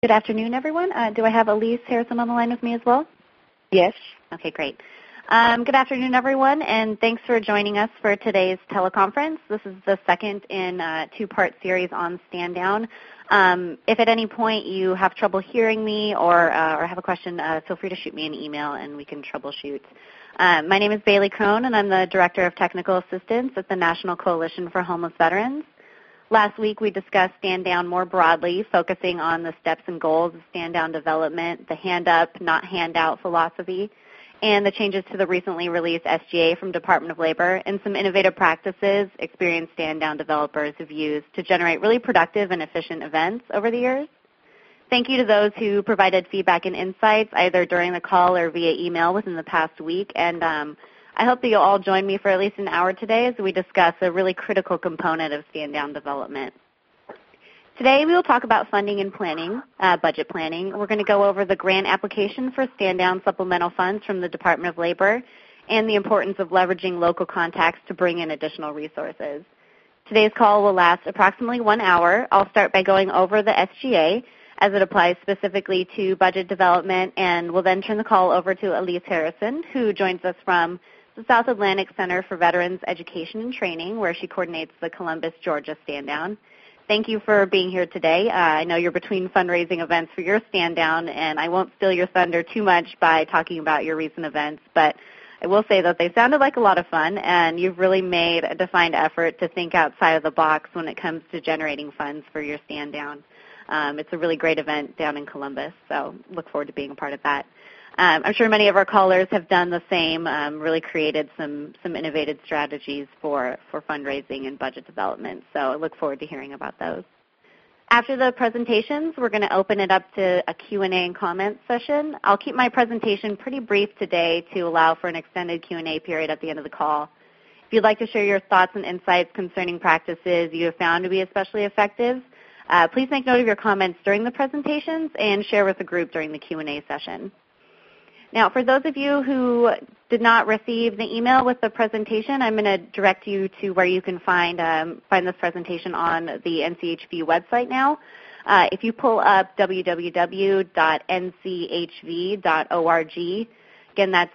Good afternoon, everyone. Do I have Elise Harrison on the line with me as well? Yes. Okay, great. Good afternoon, everyone, and thanks for joining us for today's teleconference. This is the second in a two-part series on Stand Down. If at any point you have trouble hearing me or have a question, feel free to shoot me an email and we can troubleshoot. My name is Bailey Crone, and I'm the Director of Technical Assistance at the National Coalition for Homeless Veterans. Last week, we discussed Stand Down more broadly, focusing on the steps and goals of Stand Down development, the hand-up, not handout philosophy, and the changes to the recently released SGA from Department of Labor, and some innovative practices experienced Stand Down developers have used to generate really productive and efficient events over the years. Thank you to those who provided feedback and insights, either during the call or via email within the past week, and I hope that you'll all join me for at least an hour today as we discuss a really critical component of Stand Down development. Today we will talk about funding and planning, budget planning. We're going to go over the grant application for Stand Down supplemental funds from the Department of Labor and the importance of leveraging local contacts to bring in additional resources. Today's call will last approximately 1 hour. I'll start by going over the SGA as it applies specifically to budget development, and we'll then turn the call over to Elise Harrison, who joins us from the South Atlantic Center for Veterans Education and Training, where she coordinates the Columbus, Georgia Stand Down. Thank you for being here today. I know you're between fundraising events for your Stand Down, and I won't steal your thunder too much by talking about your recent events, but I will say that they sounded like a lot of fun, and you've really made a defined effort to think outside of the box when it comes to generating funds for your Stand Down. It's a really great event down in Columbus, so look forward to being a part of that. I'm sure many of our callers have done the same, really created some innovative strategies for fundraising and budget development. So I look forward to hearing about those. After the presentations, we're going to open it up to a Q&A and comment session. I'll keep my presentation pretty brief today to allow for an extended Q&A period at the end of the call. If you'd like to share your thoughts and insights concerning practices you have found to be especially effective, please make note of your comments during the presentations and share with the group during the Q&A session. Now, for those of you who did not receive the email with the presentation, I'm going to direct you to where you can find this presentation on the NCHV website now. If you pull up www.nchv.org, again, that's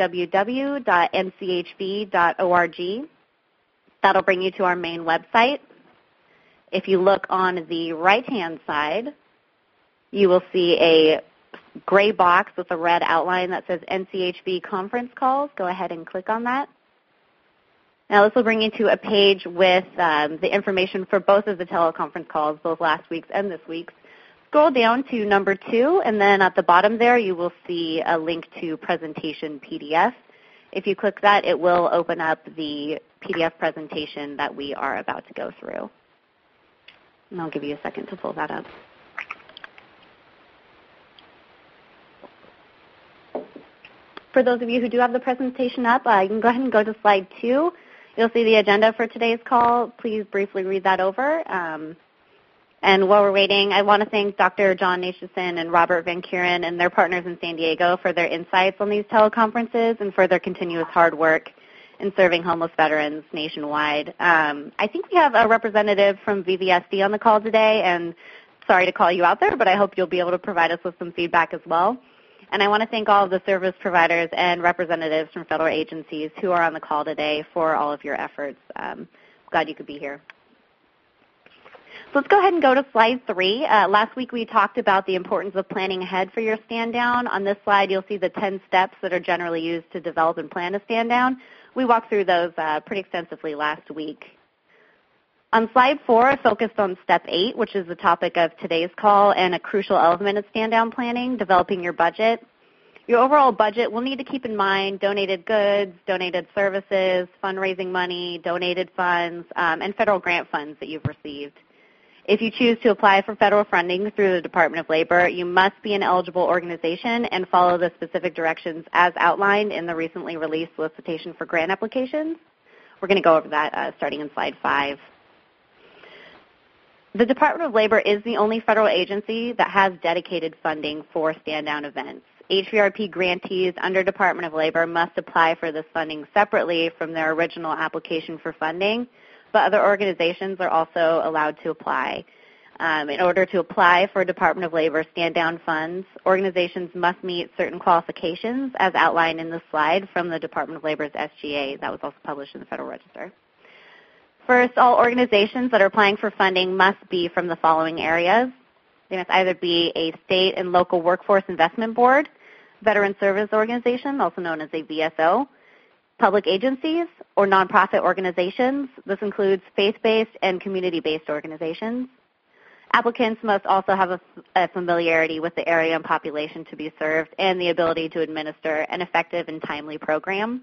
www.nchv.org. That'll bring you to our main website. If you look on the right-hand side, you will see a gray box with a red outline that says NCHV conference calls. Go ahead and click on that. Now this will bring you to a page with the information for both of the teleconference calls, both last week's and this week's. Scroll down to number 2, and then at the bottom there you will see a link to presentation PDF. If you click that, it will open up the PDF presentation that we are about to go through. And I'll give you a second to pull that up. For those of you who do have the presentation up, you can go ahead and go to slide 2. You'll see the agenda for today's call. Please briefly read that over. And while we're waiting, I want to thank Dr. John Nathanson and Robert Van Kuren and their partners in San Diego for their insights on these teleconferences and for their continuous hard work in serving homeless veterans nationwide. I think we have a representative from VVSD on the call today, and sorry to call you out there, but I hope you'll be able to provide us with some feedback as well. And I want to thank all of the service providers and representatives from federal agencies who are on the call today for all of your efforts. Glad you could be here. So let's go ahead and go to slide 3. Last week we talked about the importance of planning ahead for your stand down. On this slide you'll see the 10 steps that are generally used to develop and plan a stand down. We walked through those pretty extensively last week. On slide 4, I focused on step 8, which is the topic of today's call and a crucial element of stand-down planning, developing your budget. Your overall budget will need to keep in mind donated goods, donated services, fundraising money, donated funds, and federal grant funds that you've received. If you choose to apply for federal funding through the Department of Labor, you must be an eligible organization and follow the specific directions as outlined in the recently released solicitation for grant applications. We're going to go over that starting in slide 5. The Department of Labor is the only federal agency that has dedicated funding for stand-down events. HVRP grantees under Department of Labor must apply for this funding separately from their original application for funding, but other organizations are also allowed to apply. In order to apply for Department of Labor stand-down funds, organizations must meet certain qualifications as outlined in the slide from the Department of Labor's SGA that was also published in the Federal Register. First, all organizations that are applying for funding must be from the following areas. They must either be a state and local workforce investment board, veteran service organization, also known as a VSO, public agencies, or nonprofit organizations. This includes faith-based and community-based organizations. Applicants must also have a familiarity with the area and population to be served and the ability to administer an effective and timely program.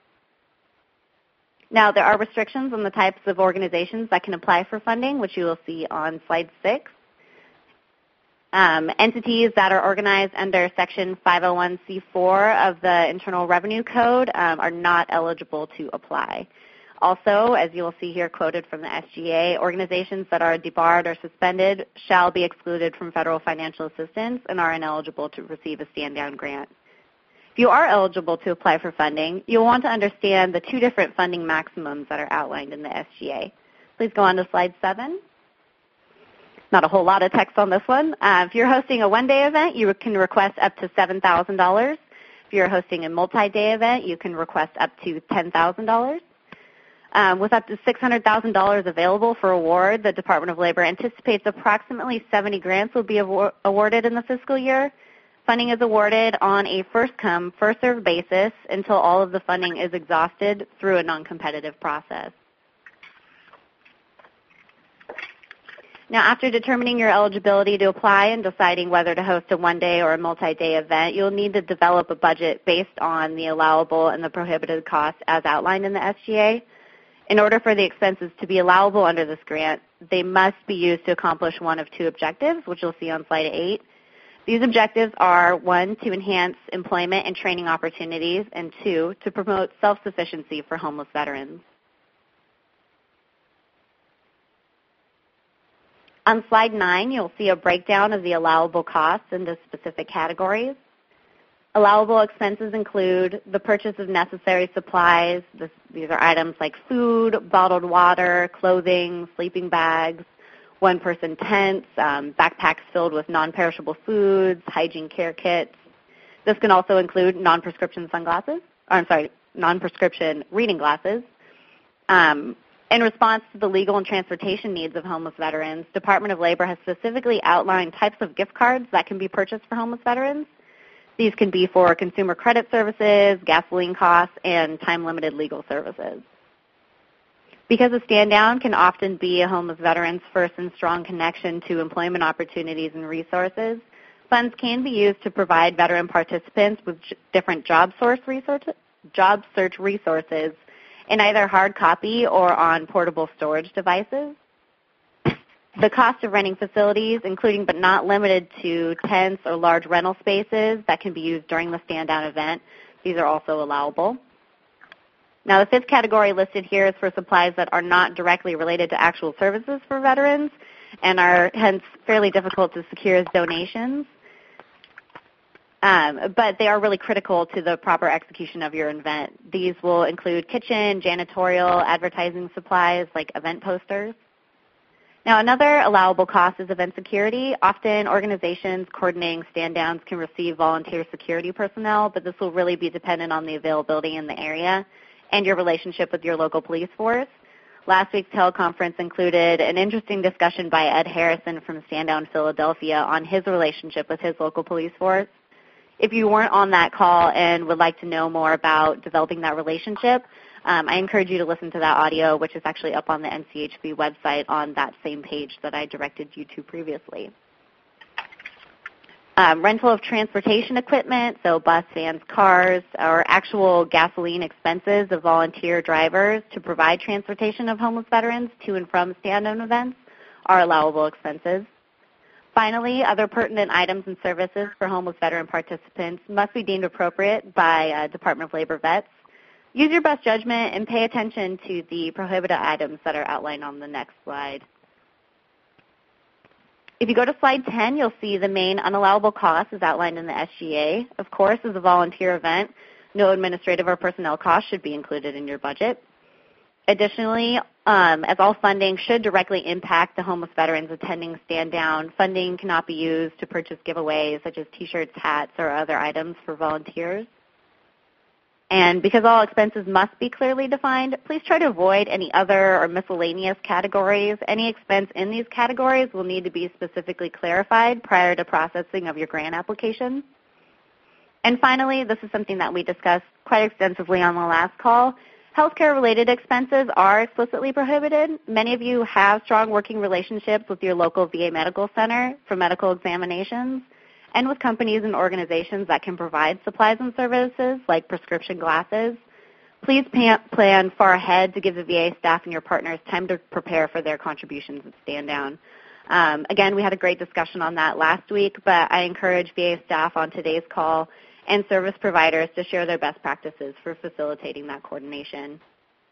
Now, there are restrictions on the types of organizations that can apply for funding, which you will see on slide 6. Entities that are organized under Section 501c4 of the Internal Revenue Code are not eligible to apply. Also, as you will see here quoted from the SGA, organizations that are debarred or suspended shall be excluded from federal financial assistance and are ineligible to receive a stand-down grant. If you are eligible to apply for funding, you'll want to understand the 2 different funding maximums that are outlined in the SGA. Please go on to slide 7. Not a whole lot of text on this one. If you're hosting a one-day event, you can request up to $7,000. If you're hosting a multi-day event, you can request up to $10,000. With up to $600,000 available for award, the Department of Labor anticipates approximately 70 grants will be awarded in the fiscal year. Funding is awarded on a first-come, first-served basis until all of the funding is exhausted through a non-competitive process. Now, after determining your eligibility to apply and deciding whether to host a one-day or a multi-day event, you'll need to develop a budget based on the allowable and the prohibited costs as outlined in the SGA. In order for the expenses to be allowable under this grant, they must be used to accomplish one of 2 objectives, which you'll see on slide 8. These objectives are, 1, to enhance employment and training opportunities, and 2, to promote self-sufficiency for homeless veterans. On slide 9, you'll see a breakdown of the allowable costs into specific categories. Allowable expenses include the purchase of necessary supplies. These are items like food, bottled water, clothing, sleeping bags, one-person tents, backpacks filled with non-perishable foods, hygiene care kits. This can also include non-prescription reading glasses. In response to the legal and transportation needs of homeless veterans, Department of Labor has specifically outlined types of gift cards that can be purchased for homeless veterans. These can be for consumer credit services, gasoline costs, and time-limited legal services. Because a stand-down can often be a homeless veteran's first and strong connection to employment opportunities and resources, funds can be used to provide veteran participants with different job search resources in either hard copy or on portable storage devices. The cost of renting facilities, including but not limited to tents or large rental spaces that can be used during the stand-down event, these are also allowable. Now, the 5th category listed here is for supplies that are not directly related to actual services for veterans and are hence fairly difficult to secure as donations. But they are really critical to the proper execution of your event. These will include kitchen, janitorial, advertising supplies like event posters. Now, another allowable cost is event security. Often organizations coordinating stand-downs can receive volunteer security personnel, but this will really be dependent on the availability in the area and your relationship with your local police force. Last week's teleconference included an interesting discussion by Ed Harrison from Stand Down Philadelphia on his relationship with his local police force. If you weren't on that call and would like to know more about developing that relationship, I encourage you to listen to that audio, which is actually up on the NCHB website on that same page that I directed you to previously. Rental of transportation equipment, so bus, vans, cars, or actual gasoline expenses of volunteer drivers to provide transportation of homeless veterans to and from stand-down events are allowable expenses. Finally, other pertinent items and services for homeless veteran participants must be deemed appropriate by Department of Labor vets. Use your best judgment and pay attention to the prohibited items that are outlined on the next slide. If you go to slide 10, you'll see the main unallowable costs as outlined in the SGA. Of course, as a volunteer event, no administrative or personnel costs should be included in your budget. Additionally, as all funding should directly impact the homeless veterans attending Stand Down. Funding cannot be used to purchase giveaways such as T-shirts, hats, or other items for volunteers. And because all expenses must be clearly defined, please try to avoid any other or miscellaneous categories. Any expense in these categories will need to be specifically clarified prior to processing of your grant application. And finally, this is something that we discussed quite extensively on the last call. Healthcare-related expenses are explicitly prohibited. Many of you have strong working relationships with your local VA medical center for medical examinations and with companies and organizations that can provide supplies and services like prescription glasses. Please plan far ahead to give the VA staff and your partners time to prepare for their contributions at Stand Down. Again, we had a great discussion on that last week, but I encourage VA staff on today's call and service providers to share their best practices for facilitating that coordination.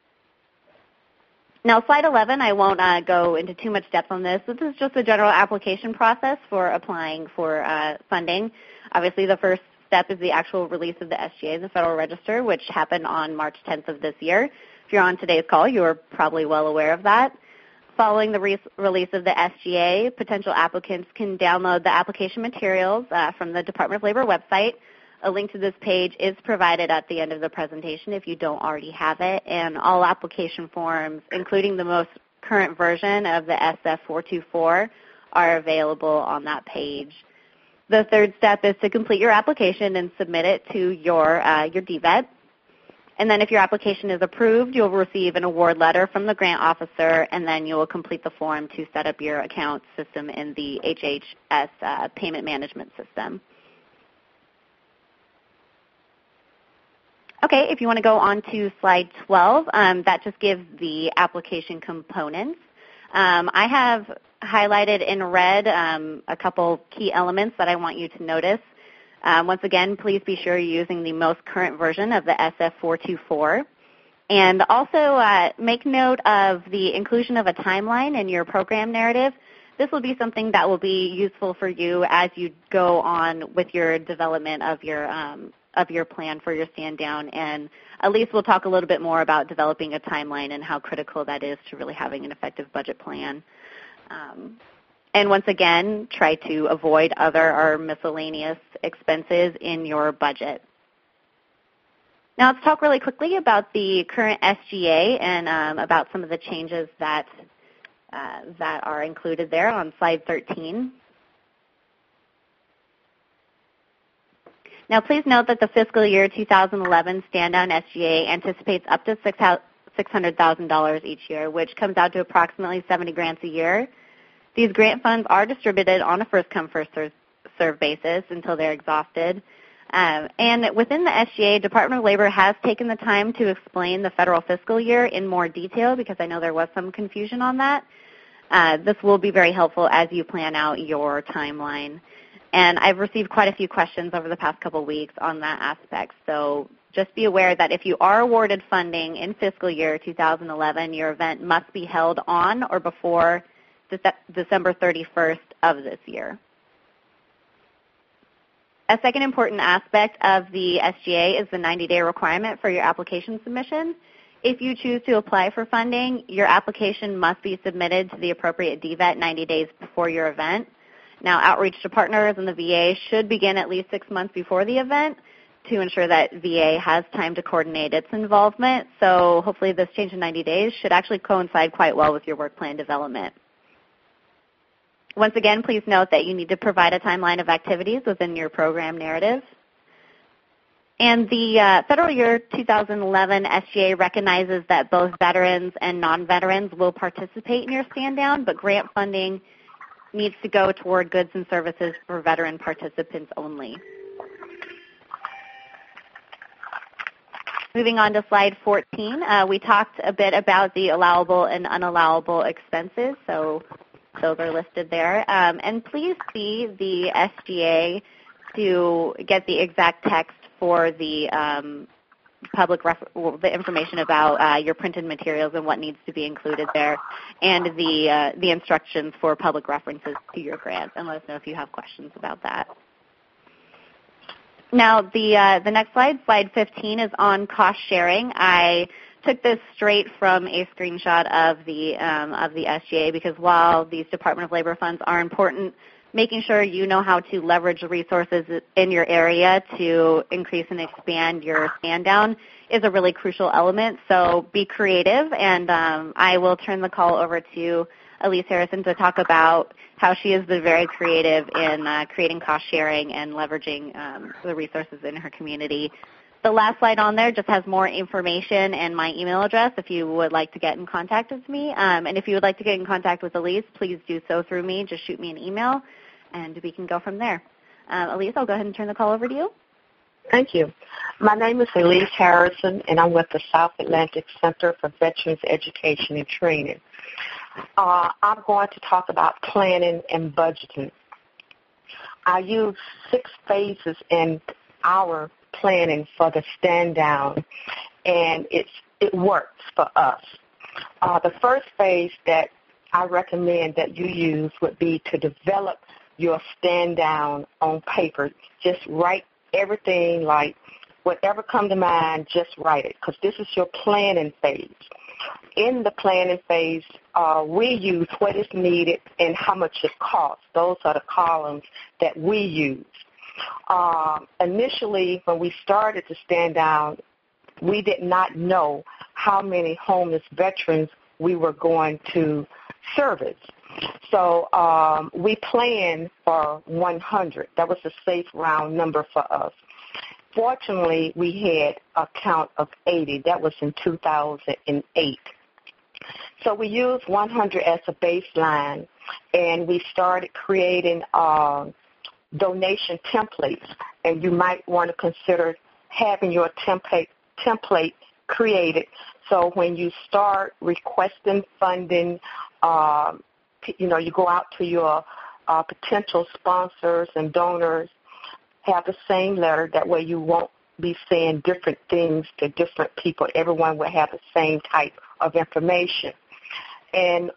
Now, slide 11, I won't go into too much depth on this. This is just a general application process for applying for funding. Obviously, the first step is the actual release of the SGA in the Federal Register, which happened on March 10th of this year. If you're on today's call, you are probably well aware of that. Following the release of the SGA, potential applicants can download the application materials from the Department of Labor website. A link to this page is provided at the end of the presentation if you don't already have it, and all application forms, including the most current version of the SF424, are available on that page. The third step is to complete your application and submit it to your DVET. And then if your application is approved, you'll receive an award letter from the grant officer, and then you will complete the form to set up your account system in the HHS payment management system. Okay, if you want to go on to slide 12, that just gives the application components. I have highlighted in red a couple key elements that I want you to notice. Once again, please be sure you're using the most current version of the SF424. And also make note of the inclusion of a timeline in your program narrative. This will be something that will be useful for you as you go on with your development of your plan for your Stand Down, and Elise will talk a little bit more about developing a timeline and how critical that is to really having an effective budget plan. And once again, try to avoid other or miscellaneous expenses in your budget. Now let's talk really quickly about the current SGA and about some of the changes that are included there on slide 13. Now, please note that the fiscal year 2011 Stand Down SGA anticipates up to $600,000 each year, which comes out to approximately 70 grants a year. These grant funds are distributed on a first-come, first-served basis until they're exhausted. And within the SGA, Department of Labor has taken the time to explain the federal fiscal year in more detail because I know there was some confusion on that. This will be very helpful as you plan out your timeline. And I've received quite a few questions over the past couple of weeks on that aspect. So just be aware that if you are awarded funding in fiscal year 2011, your event must be held on or before December 31st of this year. A second important aspect of the SGA is the 90-day requirement for your application submission. If you choose to apply for funding, your application must be submitted to the appropriate DVET 90 days before your event. Now, outreach to partners in the VA should begin at least 6 months before the event to ensure that VA has time to coordinate its involvement. So hopefully this change in 90 days should actually coincide quite well with your work plan development. Once again, please note that you need to provide a timeline of activities within your program narrative. And the federal year 2011 SGA recognizes that both veterans and non-veterans will participate in your Stand Down, but grant funding needs to go toward goods and services for veteran participants only. Moving on to slide 14, we talked a bit about the allowable and unallowable expenses, so those are listed there. And please see the SGA to get the exact text for the the information about your printed materials and what needs to be included there, and the instructions for public references to your grant. And let us know if you have questions about that. Now, the next slide, slide 15, is on cost sharing. I took this straight from a screenshot of the SGA, because while these Department of Labor funds are important, making sure you know how to leverage the resources in your area to increase and expand your stand down is a really crucial element. So be creative, and I will turn the call over to Elise Harrison to talk about how she has been very creative in creating cost sharing and leveraging the resources in her community. The last slide on there just has more information and my email address if you would like to get in contact with me. And if you would like to get in contact with Elise, please do so through me. Just shoot me an email, and we can go from there. Elise, I'll go ahead and turn the call over to you. Thank you. My name is Elise Harrison, and I'm with the South Atlantic Center for Veterans Education and Training. I'm going to talk about planning and budgeting. I use 6 phases in our planning for the stand down, and it works for us. The first phase that I recommend that you use would be to develop your stand down on paper. Just write everything, like whatever comes to mind, just write it, because this is your planning phase. In the planning phase, we use what is needed and how much it costs. Those are the columns that we use. Initially, when we started to stand down, we did not know how many homeless veterans we were going to service. So we planned for 100. That was a safe round number for us. Fortunately, we had a count of 80. That was in 2008. So we used 100 as a baseline, and we started creating donation templates. And you might want to consider having your template created, so when you start requesting funding, you go out to your potential sponsors and donors, have the same letter. That way you won't be saying different things to different people. Everyone will have the same type of information. And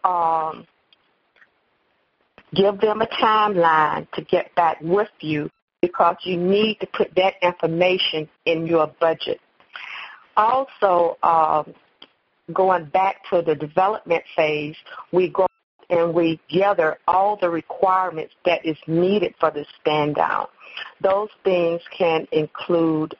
give them a timeline to get back with you, because you need to put that information in your budget. Also, going back to the development phase, we go and we gather all the requirements that is needed for the stand down. Those things can include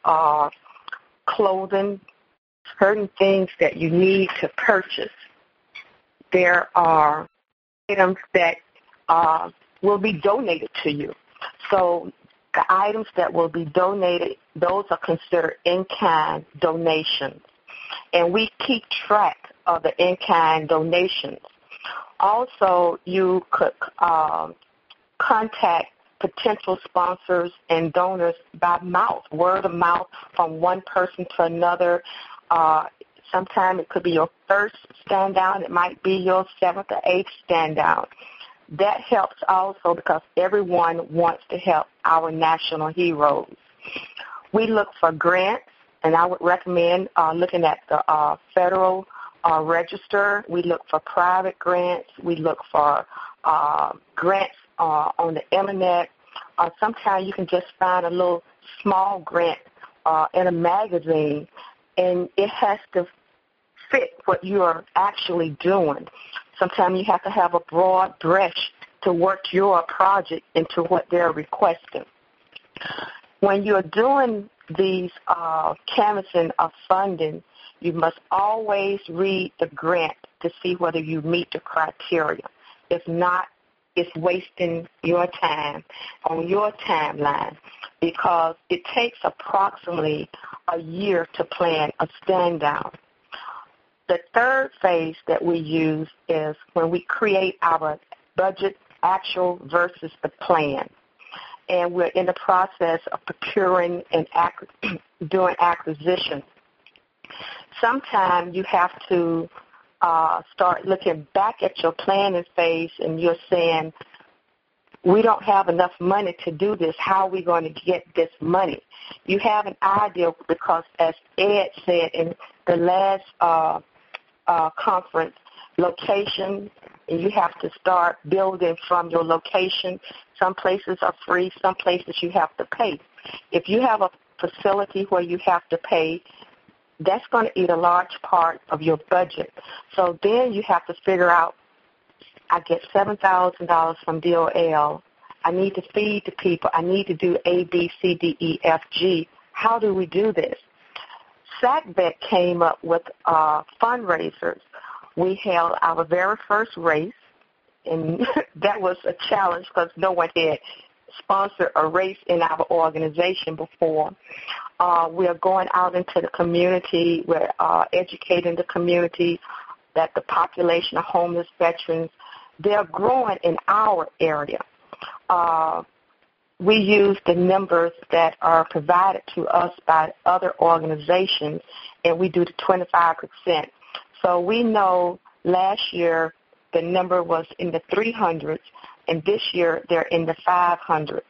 clothing, certain things that you need to purchase. There are items that will be donated to you. So the items that will be donated, those are considered in-kind donations. And we keep track of the in-kind donations. Also, you could contact potential sponsors and donors by mouth, word of mouth, from one person to another. Sometimes it could be your first stand down. It might be your 7th or 8th stand down. That helps also because everyone wants to help our national heroes. We look for grants, and I would recommend looking at the Federal Register. We look for private grants. We look for grants on the Internet. Sometimes you can just find a little small grant in a magazine, and it has to fit what you are actually doing. Sometimes you have to have a broad brush to work your project into what they're requesting. When you're doing these canvassing of funding, you must always read the grant to see whether you meet the criteria. If not, it's wasting your time on your timeline, because it takes approximately a year to plan a stand down. The third phase that we use is when we create our budget, actual versus the plan. And we're in the process of procuring and doing acquisition. Sometimes you have to start looking back at your planning phase, and you're saying, we don't have enough money to do this. How are we going to get this money? You have an idea, because as Ed said in the last conference, location, and you have to start building from your location. Some places are free, some places you have to pay. If you have a facility where you have to pay, that's going to eat a large part of your budget. So then you have to figure out, I get $7,000 from DOL. I need to feed the people. I need to do A, B, C, D, E, F, G. How do we do this? SACBET came up with fundraisers. We held our very first race, and that was a challenge because no one had sponsored a race in our organization before. We are going out into the community. We're educating the community that the population of homeless veterans, they're growing in our area. We use the numbers that are provided to us by other organizations, and we do the 25%. So we know last year the number was in the 300s, and this year they're in the 500s.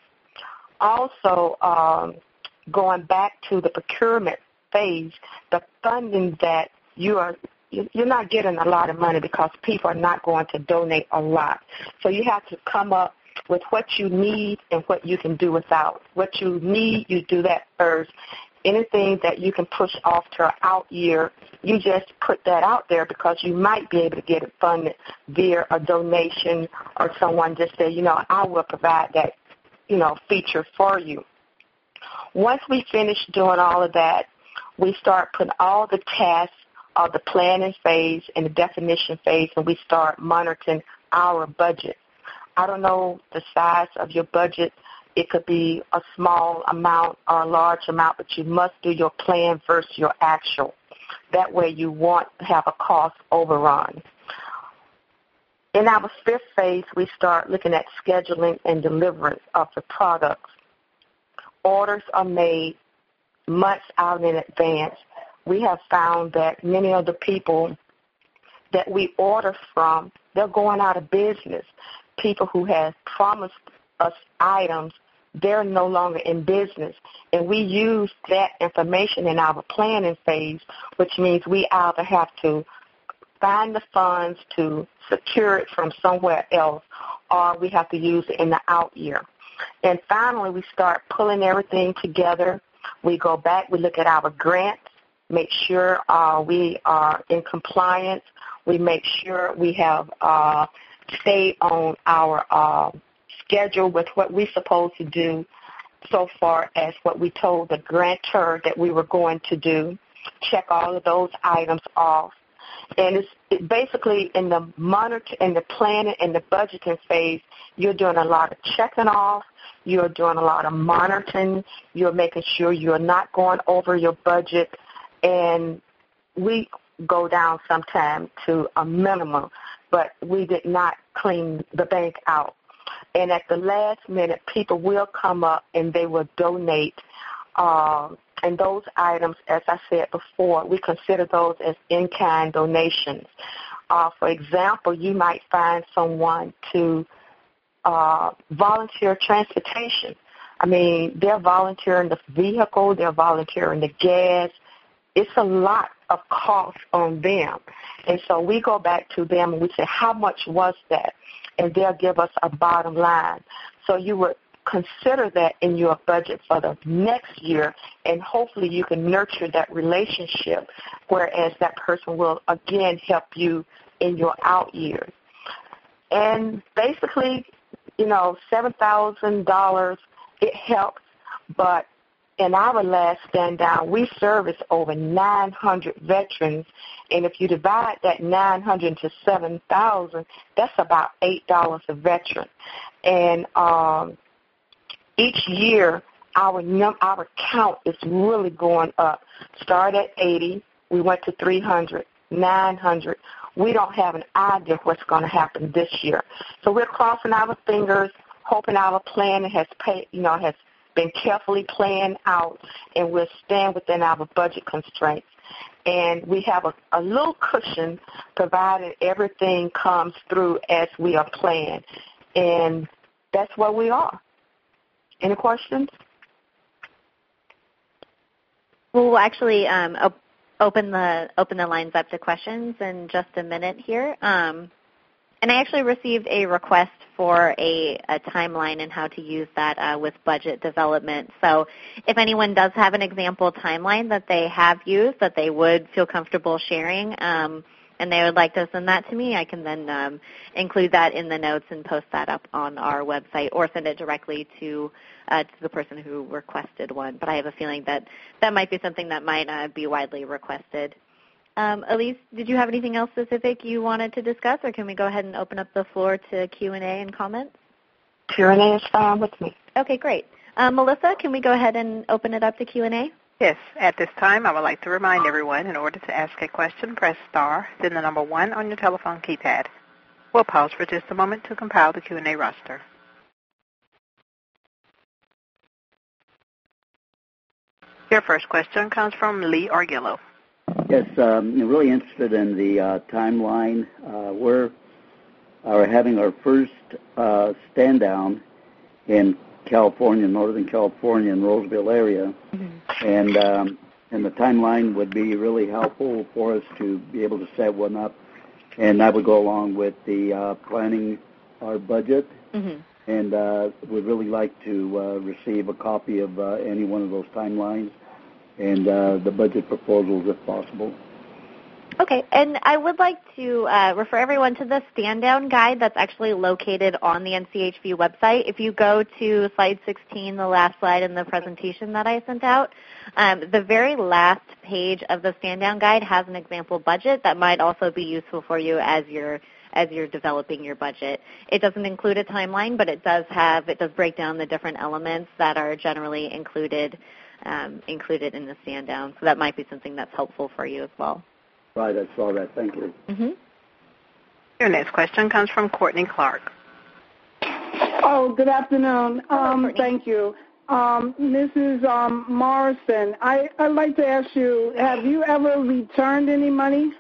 Also, going back to the procurement phase, the funding that you're not getting a lot of money because people are not going to donate a lot. So you have to come up with what you need and what you can do without. What you need, you do that first. Anything that you can push off to an out year, you just put that out there because you might be able to get it funded via a donation or someone just say, I will provide that, feature for you. Once we finish doing all of that, we start putting all the tasks of the planning phase and the definition phase, and we start monitoring our budget. I don't know the size of your budget. It could be a small amount or a large amount, but you must do your plan versus your actual. That way you won't have a cost overrun. In our fifth phase, we start looking at scheduling and deliverance of the products. Orders are made months out in advance. We have found that many of the people that we order from, they're going out of business. People who have promised us items, they're no longer in business. And we use that information in our planning phase, which means we either have to find the funds to secure it from somewhere else, or we have to use it in the out year. And finally, we start pulling everything together. We go back, we look at our grants, make sure we are in compliance. We make sure we have stayed on our schedule with what we're supposed to do so far as what we told the grantor that we were going to do. Check all of those items off. And it's basically in the monitor, in the planning and the budgeting phase, you're doing a lot of checking off. You're doing a lot of monitoring. You're making sure you're not going over your budget. And we go down sometime to a minimum, but we did not clean the bank out. And at the last minute, people will come up and they will donate. And those items, as I said before, we consider those as in-kind donations. For example, you might find someone to volunteer transportation. I mean, they're volunteering the vehicle, they're volunteering the gas. It's a lot of cost on them. And so we go back to them and we say, how much was that? And they'll give us a bottom line. So you would consider that in your budget for the next year, and hopefully you can nurture that relationship, whereas that person will, again, help you in your out years. And basically, $7,000, it helps, but in our last stand down, we service over 900 veterans, and if you divide that 900 to 7,000, that's about $8 a veteran. And each year, our count is really going up. Start at 80, we went to 300, 900. We don't have an idea what's going to happen this year. So we're crossing our fingers, hoping our plan has been carefully planned out, and we'll stand within our budget constraints. And we have a little cushion provided everything comes through as we are planned. And that's where we are. Any questions? We'll actually open the lines up to questions in just a minute here. And I actually received a request for a timeline and how to use that with budget development. So if anyone does have an example timeline that they have used that they would feel comfortable sharing, and they would like to send that to me, I can then include that in the notes and post that up on our website or send it directly to the person who requested one. But I have a feeling that that might be something that might be widely requested. Elise, did you have anything else specific you wanted to discuss, or can we go ahead and open up the floor to Q&A and comments? Q&A is fine with me. Okay, great. Melissa, can we go ahead and open it up to Q&A? Yes. At this time, I would like to remind everyone, in order to ask a question, press star, then the number 1 on your telephone keypad. We'll pause for just a moment to compile the Q&A roster. Your first question comes from Lee Argillo. Yes, I'm really interested in the timeline. We're having our first stand down in California, Northern California, in Roseville area, and the timeline would be really helpful for us to be able to set one up, and that would go along with the planning our budget, and we'd really like to receive a copy of any one of those timelines and the budget proposals if possible. Okay, and I would like to refer everyone to the stand-down guide that's actually located on the NCHV website. If you go to slide 16, the last slide in the presentation that I sent out, the very last page of the stand-down guide has an example budget that might also be useful for you as you're developing your budget. It doesn't include a timeline, but it does break down the different elements that are generally included in the stand-down. So that might be something that's helpful for you as well. Right, I saw that. Thank you. Your next question comes from Courtney Clark. Oh, good afternoon. Thank you. Mrs. Morrison, I'd like to ask you, have you ever returned any money?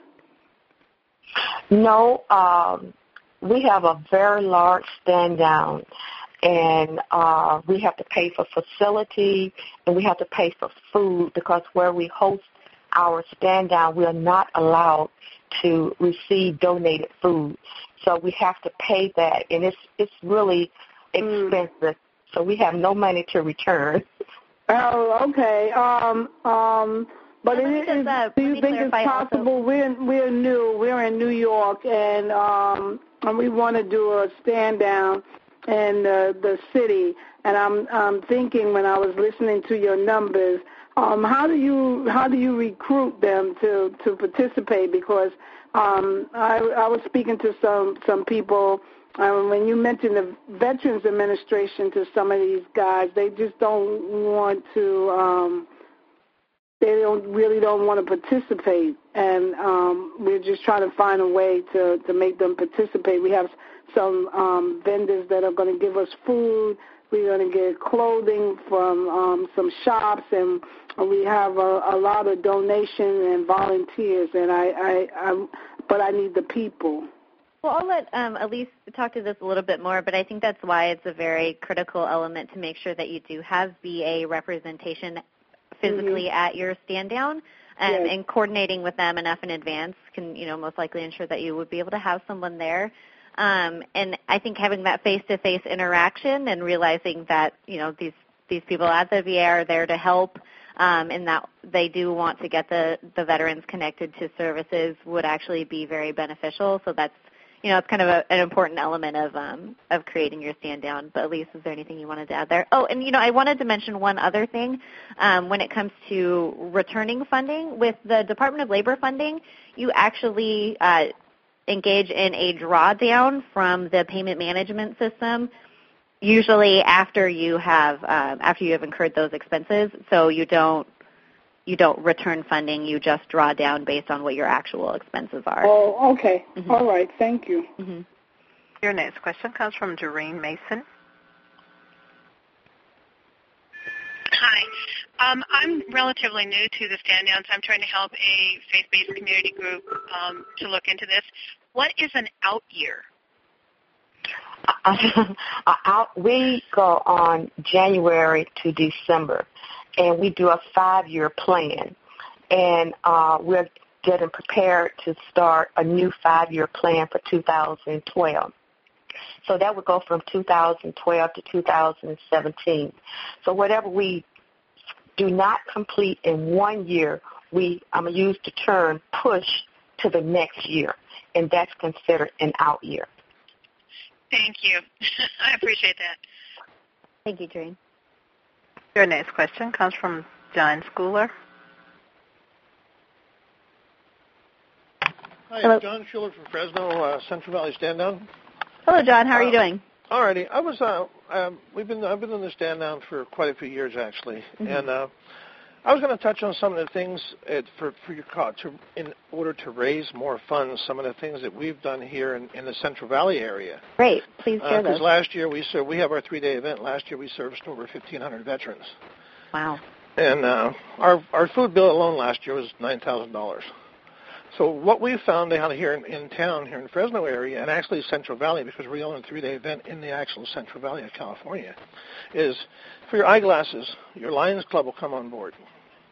No, we have a very large stand-down, and we have to pay for facility, and we have to pay for food, because where we host our stand-down, we are not allowed to receive donated food. So we have to pay that, and it's really expensive. So we have no money to return. Oh, okay. But do you think it's possible? We're new. We're in New York, and we want to do a stand-down in the city. And I'm thinking, when I was listening to your numbers, how do you recruit them to participate? Because I was speaking to some people. When you mentioned the Veterans Administration to some of these guys, they just don't want to. They really don't want to participate, and we're just trying to find a way to make them participate. We have some vendors that are going to give us food. We're going to get clothing from some shops, and we have a lot of donation and volunteers. And but I need the people. Well, I'll let Elise talk to this a little bit more, but I think that's why it's a very critical element to make sure that you do have VA representation physically at your stand-down, and coordinating with them enough in advance can, most likely ensure that you would be able to have someone there. And I think having that face-to-face interaction and realizing that, these people at the VA are there to help, and that they do want to get the veterans connected to services would actually be very beneficial. So that's, it's kind of an important element of creating your stand-down. But Elise, is there anything you wanted to add there? Oh, and, I wanted to mention one other thing. When it comes to returning funding, with the Department of Labor funding, you actually engage in a drawdown from the payment management system, usually after you have incurred those expenses. So you don't return funding. You just draw down based on what your actual expenses are. Oh, okay. All right. Thank you. Your next question comes from Doreen Mason. Hi. I'm relatively new to the stand-downs. I'm trying to help a faith-based community group to look into this. What is an out year? We go on January to December, and we do a 5-year plan. And we're getting prepared to start a new 5-year plan for 2012. So that would go from 2012 to 2017. So whatever we do not complete in 1 year, I'm going to use the term push to the next year, and that's considered an out year. Thank you. I appreciate that. Thank you, Doreen. Your next question comes from John Schooler. Hi, Hello. I'm John Schuler from Fresno, Central Valley Stand Down. Hello, John. How are you doing? All righty. I've been in the stand down for quite a few years actually, and I was going to touch on some of the things for your call in order to raise more funds. Some of the things that we've done here in the Central Valley area. Great. Please share those. Because last year we have our 3-day event. Last year we serviced over 1,500 veterans. Wow. And our food bill alone last year was $9,000. So what we found out here in town, here in the Fresno area, and actually Central Valley, because we're on a 3-day event in the actual Central Valley of California, is for your eyeglasses, your Lions Club will come on board.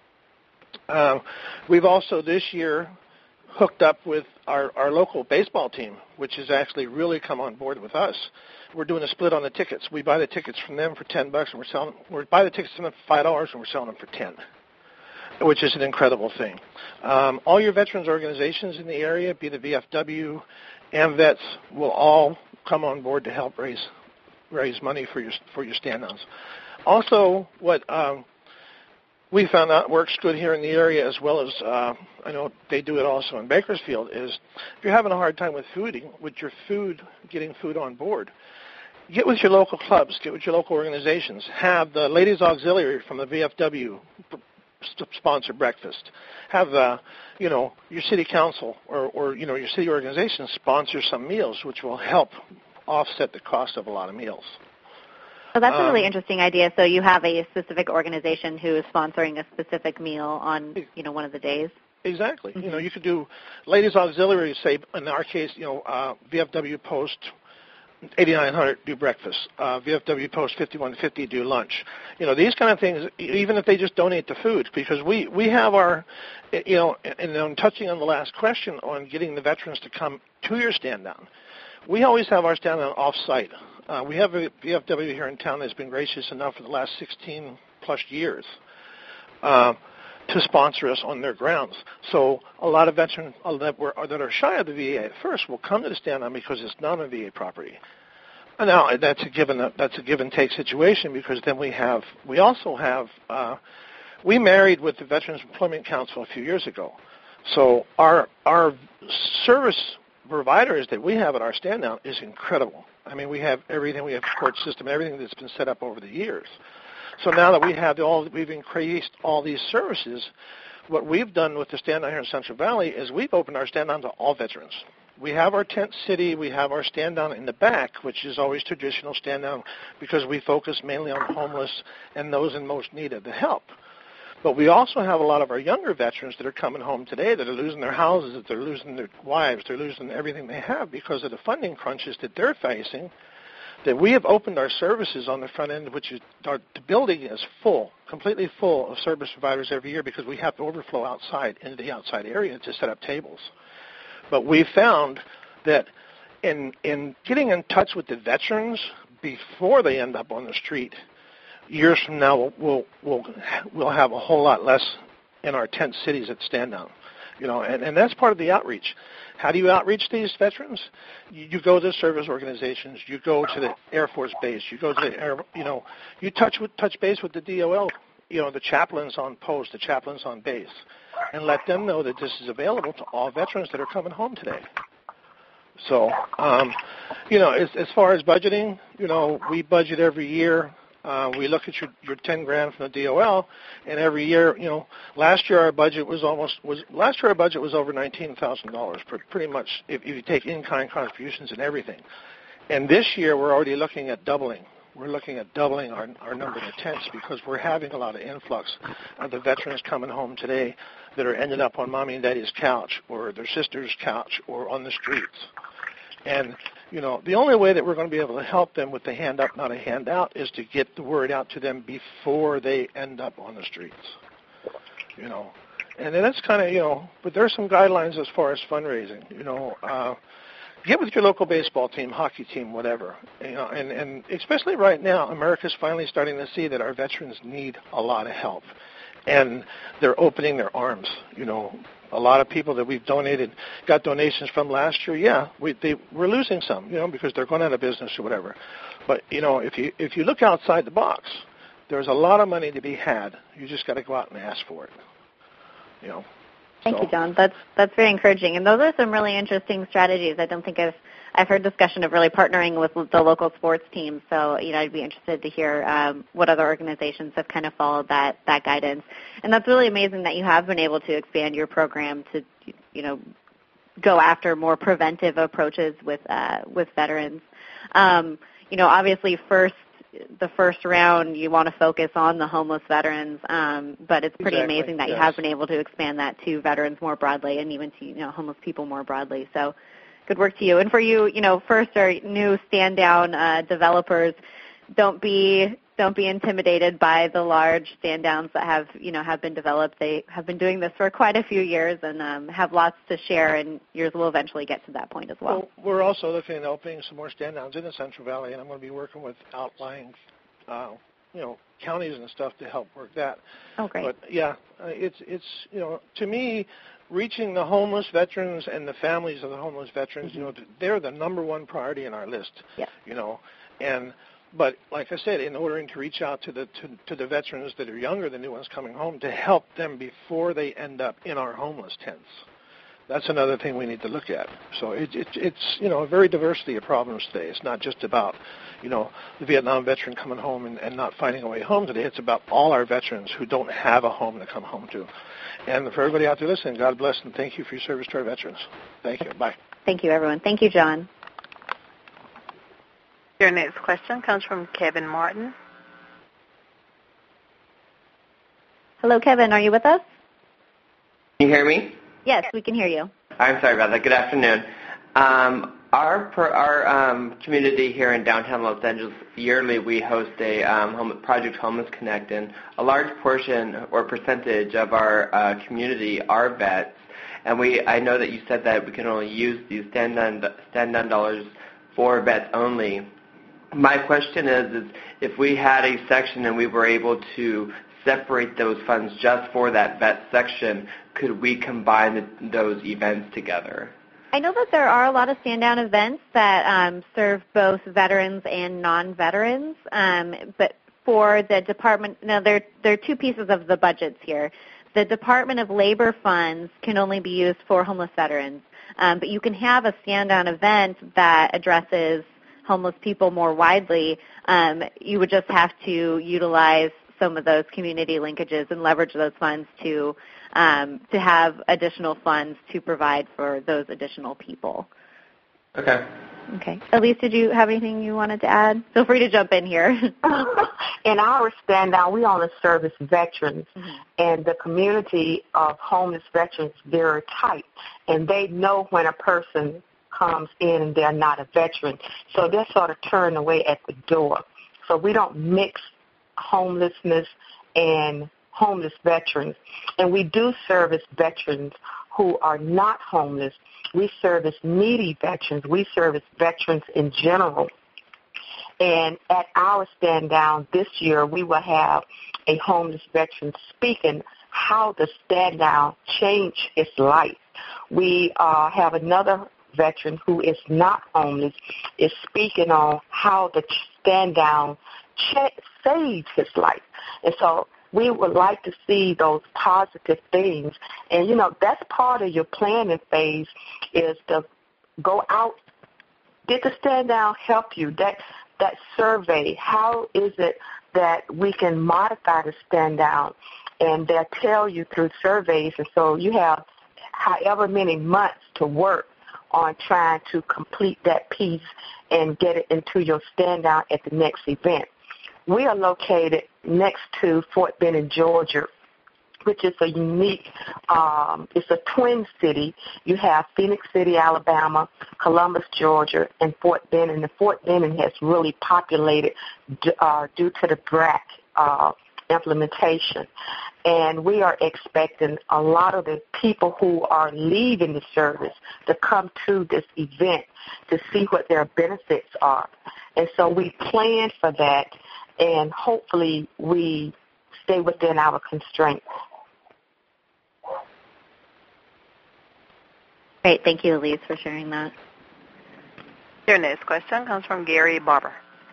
We've also this year hooked up with our local baseball team, which has actually really come on board with us. We're doing a split on the tickets. We buy the tickets from them for $10, and we buy the tickets from them for $5, and we're selling them for $10. Which is an incredible thing. All your veterans organizations in the area, be the VFW, AMVETS, will all come on board to help raise money for your stand-downs. Also, what we found out works good here in the area, as well as I know they do it also in Bakersfield, is if you're having a hard time with getting food on board, get with your local clubs, get with your local organizations. Have the Ladies Auxiliary from the VFW sponsor breakfast. Have your city council or your city organization sponsor some meals, which will help offset the cost of a lot of meals. So that's a really interesting idea. So you have a specific organization who is sponsoring a specific meal on one of the days. Exactly. Mm-hmm. You could do Ladies Auxiliary, say in our case, VFW Post 8900 do breakfast. VFW Post 5150 do lunch. These kind of things, even if they just donate the food, because we have our, and I'm touching on the last question on getting the veterans to come to your stand down. We always have our stand down off-site. We have a VFW here in town that's been gracious enough for the last 16 plus years to sponsor us on their grounds. So a lot of veterans that are shy of the VA at first will come to the stand-down because it's not a VA property. And now that's a give and take situation, because then we also have we married with the Veterans Employment Council a few years ago. So our service providers that we have at our stand-down is incredible. I mean, we have everything. We have support system, everything that's been set up over the years. So now that we've increased all these services, what we've done with the stand-down here in Central Valley is we've opened our stand-down to all veterans. We have our tent city. We have our stand-down in the back, which is always traditional stand-down, because we focus mainly on homeless and those in most need of the help. But we also have a lot of our younger veterans that are coming home today that are losing their houses, that they're losing their wives, they're losing everything they have because of the funding crunches that they're facing, that we have opened our services on the front end, which is the building is full, completely full of service providers every year, because we have to overflow outside into the outside area to set up tables. But we found that in getting in touch with the veterans before they end up on the street, years from now we'll have a whole lot less in our tent cities at stand down. And that's part of the outreach. How do you outreach these veterans? You go to service organizations. You go to the Air Force Base. You go to the you touch base with the DOL, the chaplains on post, the chaplains on base, and let them know that this is available to all veterans that are coming home today. So, as far as budgeting, we budget every year. We look at your $10,000 from the DOL, and every year, last year our budget was over $19,000, pretty much if you take in-kind contributions and everything. And this year we're already looking at doubling. We're looking at doubling our number of tents, because we're having a lot of influx of the veterans coming home today that are ended up on mommy and daddy's couch or their sister's couch or on the streets. And the only way that we're going to be able to help them with the hand up, not a handout, is to get the word out to them before they end up on the streets. And then that's kind of, but there are some guidelines as far as fundraising, get with your local baseball team, hockey team, whatever, and especially right now, America's finally starting to see that our veterans need a lot of help, and they're opening their arms. A lot of people that we've got donations from last year, we're losing some, because they're going out of business or whatever. But if you look outside the box, there's a lot of money to be had. You just got to go out and ask for it. Thank you, John. That's very encouraging, and those are some really interesting strategies. I don't think I've heard discussion of really partnering with the local sports teams. So I'd be interested to hear what other organizations have kind of followed that guidance. And that's really amazing that you have been able to expand your program to go after more preventive approaches with veterans. Obviously the first round, you want to focus on the homeless veterans, but it's pretty amazing that you have been able to expand that to veterans more broadly and even to homeless people more broadly. So good work to you. And for you, first our new stand down developers, don't be intimidated by the large stand downs that have been developed. They have been doing this for quite a few years and have lots to share, and yours will eventually get to that point as well. We're also looking at opening some more stand downs in the Central Valley, and I'm going to be working with outlying counties and stuff to help work that. Oh, great. But it's to me, reaching the homeless veterans and the families of the homeless veterans, they're the number one priority in our list. Yeah. But like I said, in order to reach out to the veterans that are younger, the new ones coming home, to help them before they end up in our homeless tents. That's another thing we need to look at. So it's a very diversity of problems today. It's not just about the Vietnam veteran coming home and not finding a way home today. It's about all our veterans who don't have a home to come home to. And for everybody out there listening, God bless and thank you for your service to our veterans. Thank you. Bye. Thank you, everyone. Thank you, John. Your next question comes from Kevin Martin. Hello, Kevin. Are you with us? Can you hear me? Yes, we can hear you. I'm sorry about that. Good afternoon. Our community here in downtown Los Angeles, yearly we host a Project Homeless Connect, and a large portion or percentage of our community are vets. And I know that you said that we can only use these stand-down dollars for vets only. My question is if we had a section and we were able to separate those funds just for that vet section, could we combine those events together? I know that there are a lot of stand-down events that serve both veterans and non-veterans, but for the department, there are two pieces of the budgets here. The Department of Labor funds can only be used for homeless veterans, but you can have a stand-down event that addresses homeless people more widely. You would just have to utilize some of those community linkages and leverage those funds to have additional funds to provide for those additional people. Okay. Okay. Elise, did you have anything you wanted to add? Feel free to jump in here. In our stand-down, we only service veterans, and the community of homeless veterans is very tight, and they know when a person comes in and they're not a veteran. So they're sort of turned away at the door. So we don't mix homelessness and homeless veterans. And we do service veterans who are not homeless. We service needy veterans. We service veterans in general. And at our stand down this year, we will have a homeless veteran speaking how the stand down changed his life. We have another veteran who is not homeless is speaking on how the stand down saved his life. And so we would like to see those positive things. And, that's part of your planning phase is to go out, get the stand down, help you. That survey, how is it that we can modify the stand down? And they'll tell you through surveys. And so you have however many months to work on trying to complete that piece and get it into your stand-down at the next event. We are located next to Fort Benning, Georgia, which is a unique, it's a twin city. You have Phoenix City, Alabama, Columbus, Georgia, and Fort Benning. And Fort Benning has really populated due to the BRAC implementation. And we are expecting a lot of the people who are leaving the service to come to this event to see what their benefits are. And so we plan for that, and hopefully we stay within our constraints. Great. Thank you, Elise, for sharing that. Your next question comes from Gary Barber.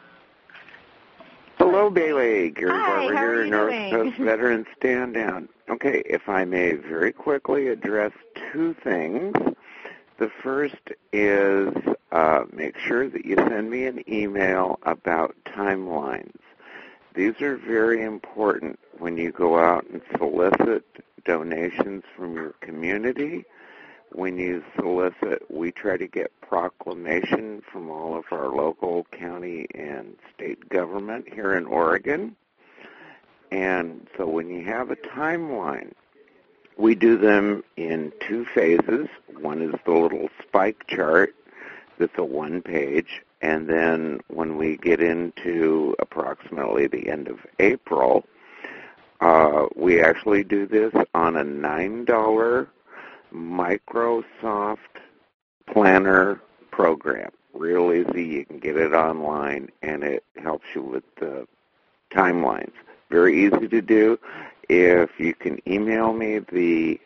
Hello, Bailey. Gary Hi, Barber how are here, you North doing? Coast Veteran Stand Down. Okay, if I may very quickly address two things. The first is make sure that you send me an email about timelines. These are very important when you go out and solicit donations from your community. When you solicit, we try to get proclamation from all of our local, county, and state government here in Oregon. And so when you have a timeline, we do them in two phases. One is the little spike chart that's a one page, and then when we get into approximately the end of April, we actually do this on a $9 Microsoft Planner program. Real easy. You can get it online, and it helps you with the timelines. Very easy to do. If you can email me the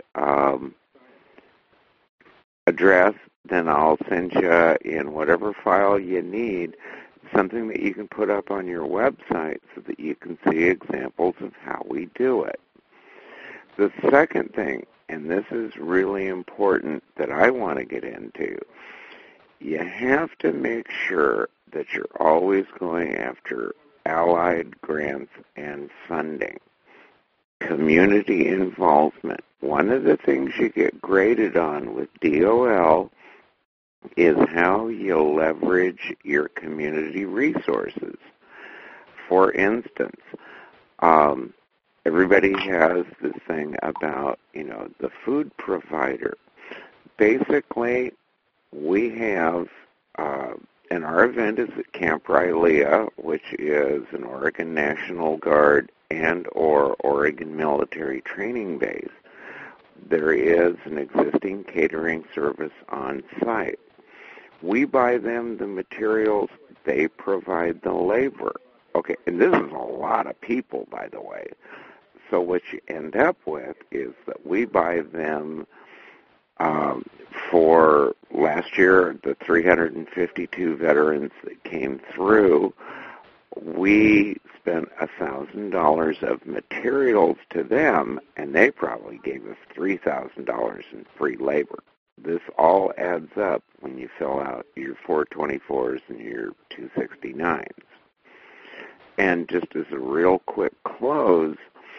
address, then I'll send you in whatever file you need something that you can put up on your website so that you can see examples of how we do it. The second thing, and this is really important that I want to get into, you have to make sure that you're always going after allied grants and funding. Community involvement. One of the things you get graded on with DOL is how you leverage your community resources. For instance, everybody has this thing about, the food provider. Basically, we have, and our event is at Camp Rylea, which is an Oregon National Guard and or Oregon Military Training Base. There is an existing catering service on site. We buy them the materials, they provide the labor. Okay, and this is a lot of people, by the way. So what you end up with is that we buy them for last year, the 352 veterans that came through, we spent $1,000 of materials to them, and they probably gave us $3,000 in free labor. This all adds up when you fill out your 424s and your 269s. And just as a real quick close,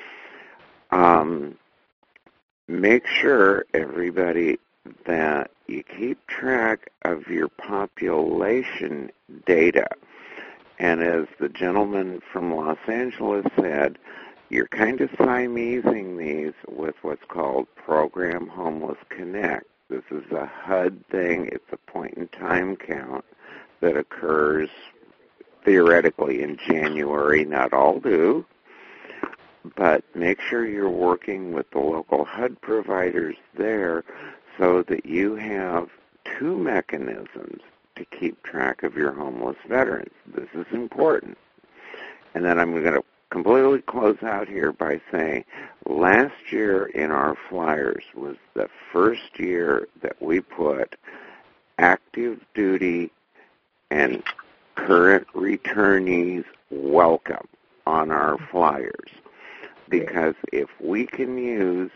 make sure, everybody, that you keep track of your population data. And as the gentleman from Los Angeles said, you're kind of Siamesing these with what's called Program Homeless Connect. This is a HUD thing. It's a point-in-time count that occurs theoretically in January. Not all do. But make sure you're working with the local HUD providers there so that you have two mechanisms to keep track of your homeless veterans. This is important. And then I'm going to completely close out here by saying last year in our flyers was the first year that we put active duty and current returnees welcome on our flyers. Because if we can use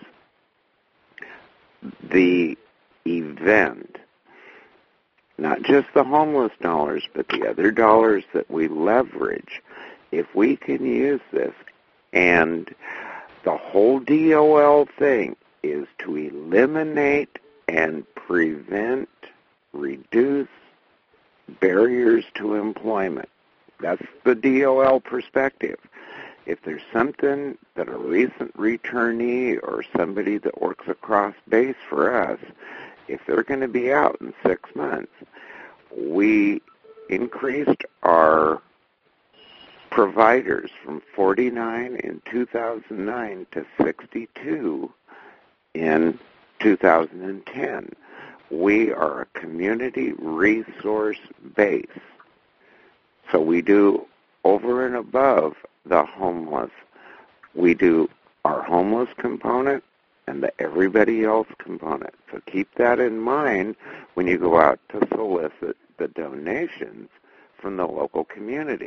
the event, not just the homeless dollars, but the other dollars that we leverage, if we can use this, and the whole DOL thing is to eliminate and prevent, reduce barriers to employment. That's the DOL perspective. If there's something that a recent returnee or somebody that works across base for us, if they're going to be out in 6 months, we increased our providers from 49 in 2009 to 62 in 2010. We are a community resource base. So we do over and above the homeless. We do our homeless component and the everybody else component. So keep that in mind when you go out to solicit the donations from the local community.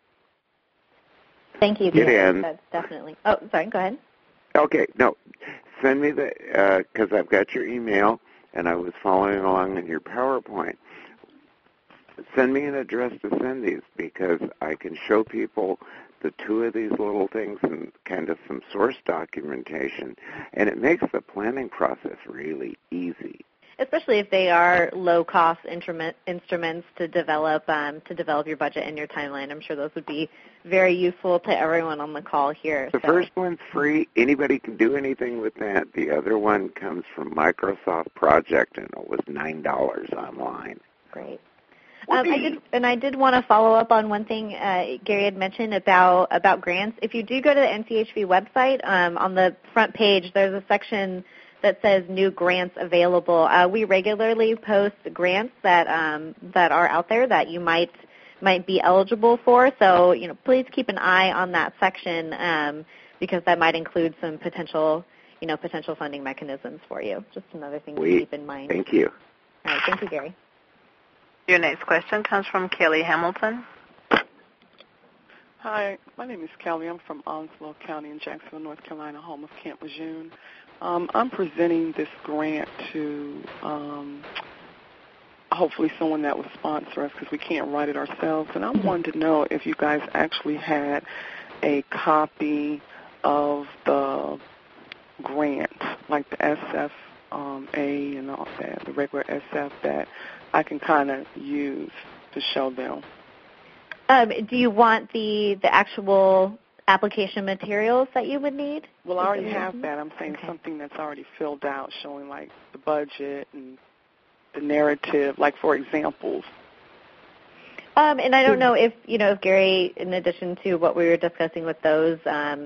Thank you, Gary. That's definitely. Oh, sorry. Go ahead. Okay. No, send me because I've got your email and I was following along in your PowerPoint. Send me an address to send these because I can show people the two of these little things and kind of some source documentation, and it makes the planning process really easy. Especially if they are low-cost instruments to develop your budget and your timeline. I'm sure those would be very useful to everyone on the call here. The first one's free. Anybody can do anything with that. The other one comes from Microsoft Project, and it was $9 online. Great. I did want to follow up on one thing Gary had mentioned about grants. If you do go to the NCHV website, on the front page, there's a section that says new grants available. We regularly post grants that are out there that you might be eligible for. So please keep an eye on that section because that might include some potential funding mechanisms for you. Just another thing to keep in mind. Thank you. All right, thank you, Gary. Your next question comes from Kelly Hamilton. Hi, my name is Kelly. I'm from Onslow County in Jacksonville, North Carolina, home of Camp Lejeune. I'm presenting this grant to hopefully someone that will sponsor us because we can't write it ourselves. And I wanted to know if you guys actually had a copy of the grant, like the SFA and all that, the regular SF that I can kind of use to show them. Do you want the actual application materials that you would need? Well, I already have that. I'm saying something that's already filled out, showing like the budget and the narrative, like for examples. And I don't know if Gary, in addition to what we were discussing with those,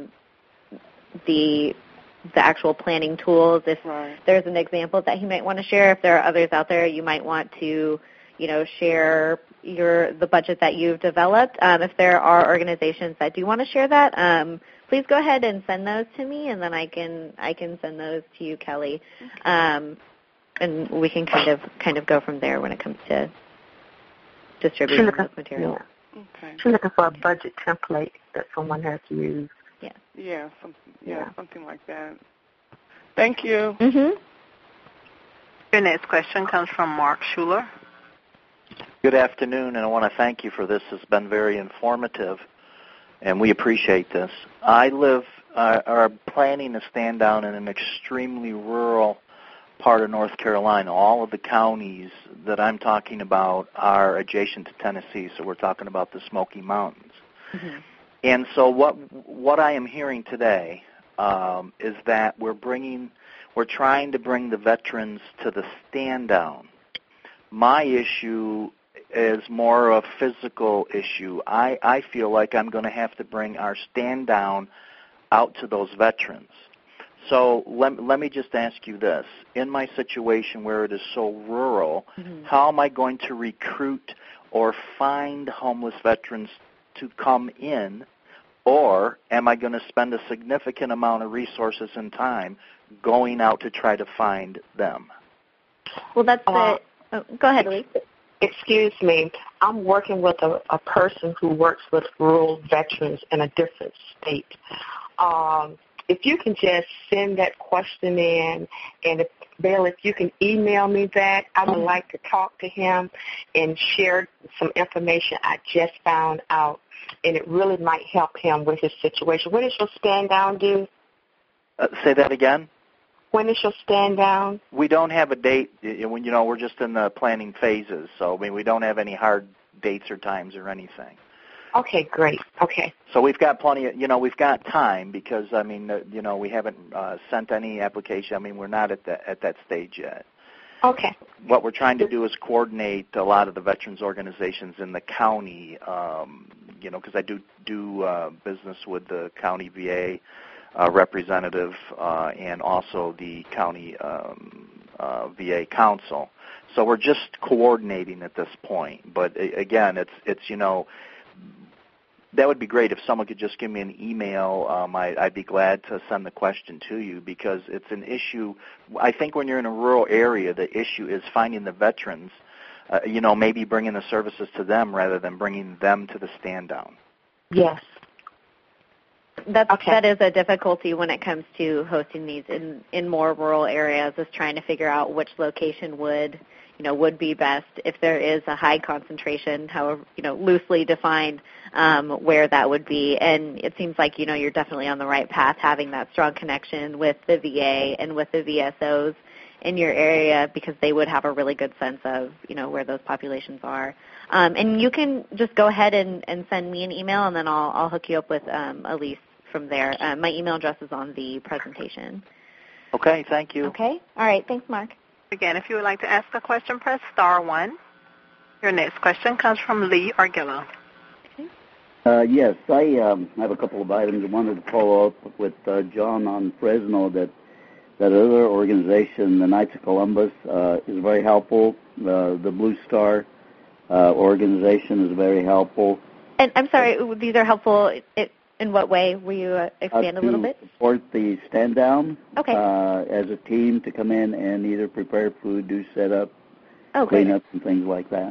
the actual planning tools, if there's an example that he might want to share, if there are others out there you might want to, share the budget that you've developed. If there are organizations that do want to share that, please go ahead and send those to me, and then I can send those to you, Kelly, and we can kind of go from there when it comes to distributing those materials. Yeah. Okay. She's looking for a budget template that someone has used. Yeah. Something like that. Thank you. Mm-hmm. Your next question comes from Mark Schuler. Good afternoon, and I want to thank you for this. It's been very informative, and we appreciate this. Are planning to stand down in an extremely rural part of North Carolina. All of the counties that I'm talking about are adjacent to Tennessee, so we're talking about the Smoky Mountains. Mm-hmm. And so what I am hearing today is that we're trying to bring the veterans to the stand down. My issue is more a physical issue. I feel like I'm going to have to bring our stand down out to those veterans. So let me just ask you this. In my situation where it is so rural, how am I going to recruit or find homeless veterans to come in, or am I going to spend a significant amount of resources and time going out to try to find them? Well, that's it. Oh, go ahead, Lee. Excuse me. I'm working with a person who works with rural veterans in a different state. If you can just send that question in, and Bill, if you can email me that, I would like to talk to him and share some information I just found out, and it really might help him with his situation. When is your stand down due? Say that again? When is your stand down? We don't have a date. We're just in the planning phases, so we don't have any hard dates or times or anything. Okay, great. Okay. So we've got plenty of, we've got time because, we haven't sent any application. We're not at that stage yet. Okay. What we're trying to do is coordinate a lot of the veterans organizations in the county, because I do business with the county VA representative and also the county VA council. So we're just coordinating at this point. But again, it's that would be great if someone could just give me an email. I'd be glad to send the question to you because it's an issue. I think when you're in a rural area, the issue is finding the veterans, maybe bringing the services to them rather than bringing them to the stand down. Yes. That is a difficulty when it comes to hosting these in more rural areas, is trying to figure out which location would be best if there is a high concentration, however, loosely defined where that would be. And it seems like, you're definitely on the right path, having that strong connection with the VA and with the VSOs in your area, because they would have a really good sense of, where those populations are. And you can just go ahead and send me an email, and then I'll hook you up with Elise from there. My email address is on the presentation. Okay, thank you. Okay. All right. Thanks, Mark. Again, if you would like to ask a question, press star 1. Your next question comes from Lee Argillo. Yes, I have a couple of items. I wanted to follow up with John on Fresno, that other organization, the Knights of Columbus, is very helpful. The Blue Star organization is very helpful. And I'm sorry, these are helpful in what way? Will you expand a little bit? To support the stand down. Okay. As a team to come in and either prepare food, do setup, clean up, and things like that.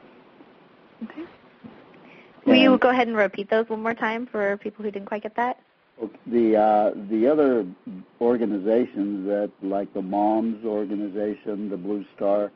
Okay. Will you go ahead and repeat those one more time for people who didn't quite get that? The other organizations that, like the Moms organization, the Blue Star,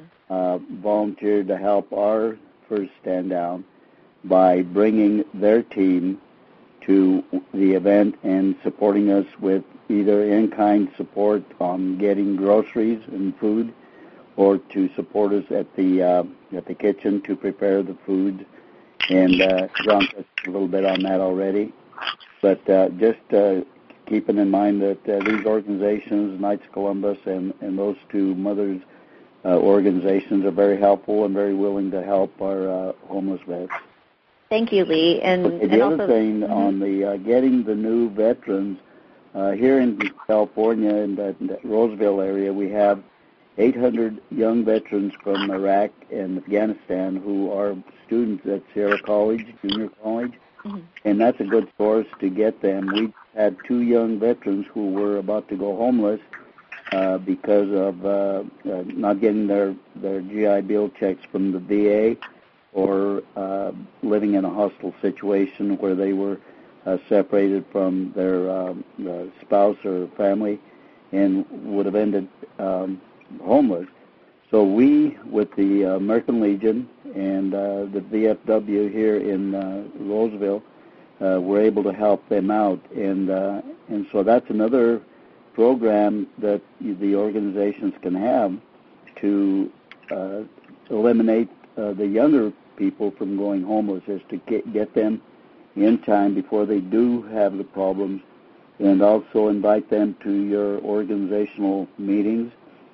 volunteered to help our first stand down by bringing their team to the event and supporting us with either in-kind support on getting groceries and food, or to support us at the kitchen to prepare the food. And John touched a little bit on that already. But just keeping in mind that these organizations, Knights of Columbus and those two mothers' organizations, are very helpful and very willing to help our homeless vets. Thank you, Lee. And the other thing on the getting the new veterans, here in California, in the Roseville area, we have 800 young veterans from Iraq and Afghanistan who are students at Sierra College, junior college, and that's a good source to get them. We had 2 young veterans who were about to go homeless because of not getting their GI Bill checks from the VA, or living in a hostile situation where they were separated from their spouse or family and would have ended homeless. So we, with the American Legion and the VFW here in Roseville, were able to help them out. And so that's another program that the organizations can have to eliminate the younger people from going homeless, is to get them in time before they do have the problems, and also invite them to your organizational meetings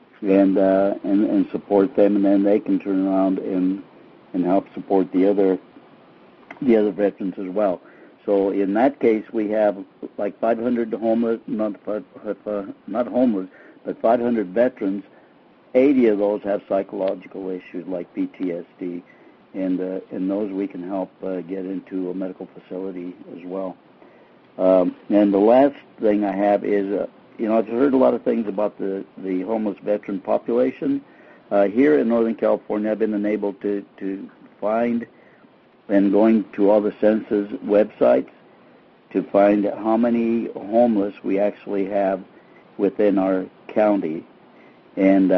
and support them, and then they can turn around and help support the other veterans as well. So in that case, we have like 500 homeless, not homeless, but 500 veterans. 80 of those have psychological issues like PTSD, and those we can help get into a medical facility as well. And the last thing I have is, I've heard a lot of things about the homeless veteran population. Here in Northern California, I've been enabled to find, and going to all the census websites, to find how many homeless we actually have within our county. And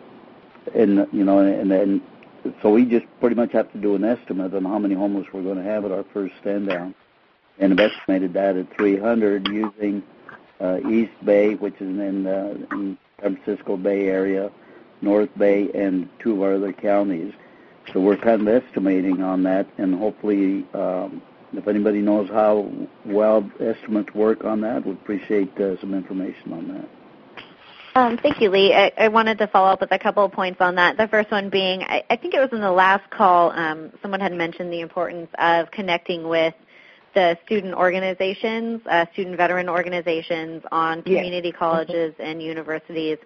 so we just pretty much have to do an estimate on how many homeless we're going to have at our first stand down, and have estimated that at 300 using East Bay, which is in San Francisco Bay area, North Bay, and 2 of our other counties. So we're kind of estimating on that, and hopefully, if anybody knows how well estimates work on that, we'd appreciate some information on that. Thank you, Lee. I wanted to follow up with a couple of points on that. The first one being, I think it was in the last call, someone had mentioned the importance of connecting with the student organizations, student veteran organizations on community colleges and universities.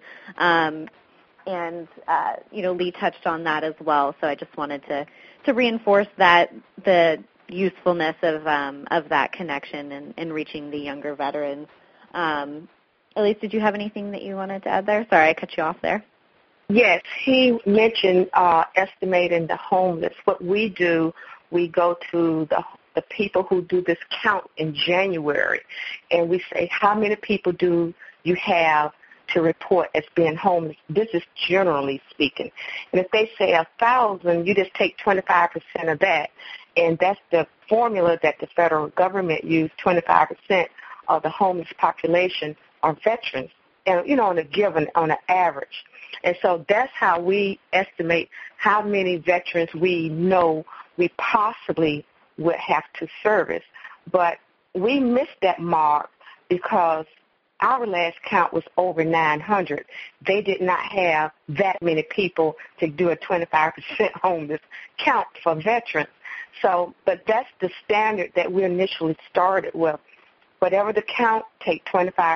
Lee touched on that as well, so I just wanted to reinforce that, the usefulness of that connection in reaching the younger veterans. Elise, did you have anything that you wanted to add there? Sorry, I cut you off there. Yes, he mentioned estimating the homeless. What we do, we go to the people who do this count in January, and we say, how many people do you have to report as being homeless? This is generally speaking. And if they say 1,000, you just take 25% of that, and that's the formula that the federal government used. 25% of the homeless population are veterans, and on an average. And so that's how we estimate how many veterans we know we possibly would have to service. But we missed that mark because our last count was over 900. They did not have that many people to do a 25% homeless count for veterans. So, but that's the standard that we initially started with. Whatever the count, take 25%.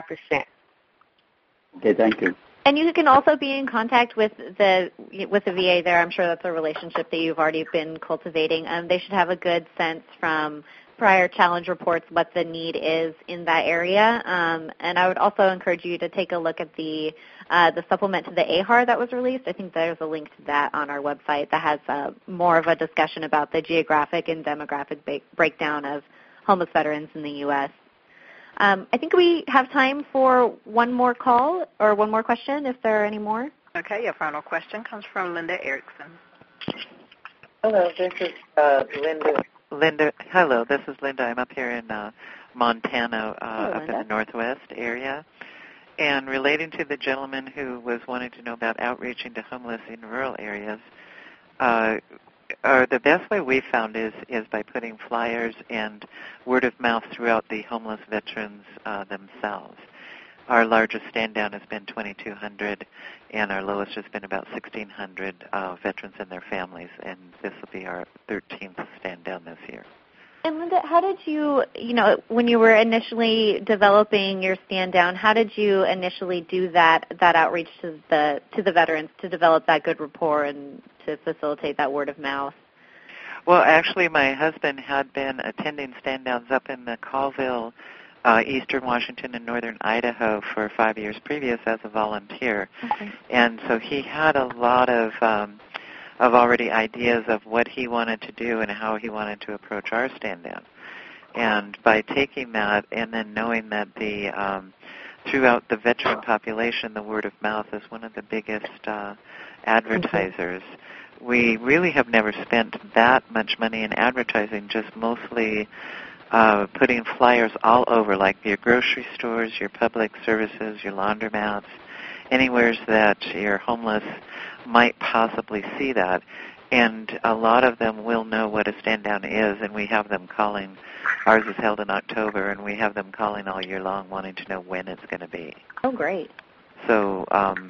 Okay, thank you. And you can also be in contact with the VA there. I'm sure that's a relationship that you've already been cultivating. They should have a good sense from prior challenge reports what the need is in that area. And I would also encourage you to take a look at the supplement to the AHAR that was released. I think there's a link to that on our website that has more of a discussion about the geographic and demographic breakdown of homeless veterans in the U.S. I think we have time for one more call or one more question, if there are any more. Okay, your final question comes from Linda Erickson. Hello, this is Linda. Hello, this is Linda. I'm up here in Montana, up in the Northwest area. And relating to the gentleman who was wanting to know about outreaching to homeless in rural areas, the best way we found is by putting flyers and word of mouth throughout the homeless veterans themselves. Our largest stand down has been 2,200, and our lowest has been about 1,600 veterans and their families, and this will be our 13th stand down this year. And Linda, how did you, when you were initially developing your stand down, how did you initially do that outreach to the veterans to develop that good rapport and to facilitate that word of mouth? Well, actually, my husband had been attending stand downs up in the Colville, eastern Washington and northern Idaho for 5 years previous as a volunteer. Okay. And so he had a lot of already ideas of what he wanted to do and how he wanted to approach our stand-down. And by taking that and then knowing that throughout the veteran population, the word of mouth is one of the biggest advertisers. We really have never spent that much money in advertising, just mostly putting flyers all over, like your grocery stores, your public services, your laundromats, anywhere that your homeless might possibly see that. And a lot of them will know what a stand-down is, and we have them calling. Ours is held in October, and we have them calling all year long wanting to know when it's going to be. Oh, great. So,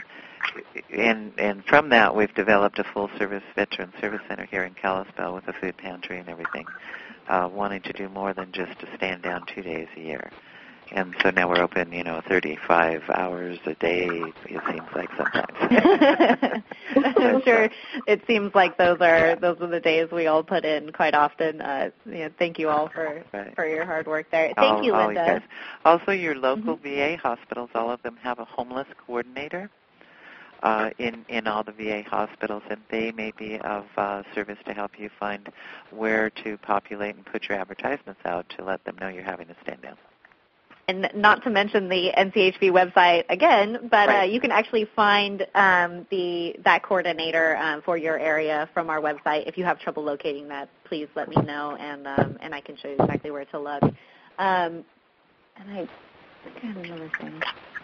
and from that, we've developed a full-service veteran service center here in Kalispell with a food pantry and everything, wanting to do more than just a stand-down 2 days a year. And so now we're open, 35 hours a day, it seems like sometimes. I'm sure it seems like those are the days we all put in quite often. Thank you all for your hard work there. Thank you, Linda. You guys. Also, your local VA hospitals, all of them have a homeless coordinator in all the VA hospitals, and they may be of service to help you find where to populate and put your advertisements out to let them know you're having a stand-down. And not to mention the NCHV website again, but you can actually find that coordinator for your area from our website. If you have trouble locating that, please let me know, and I can show you exactly where to look. And I think I have another thing.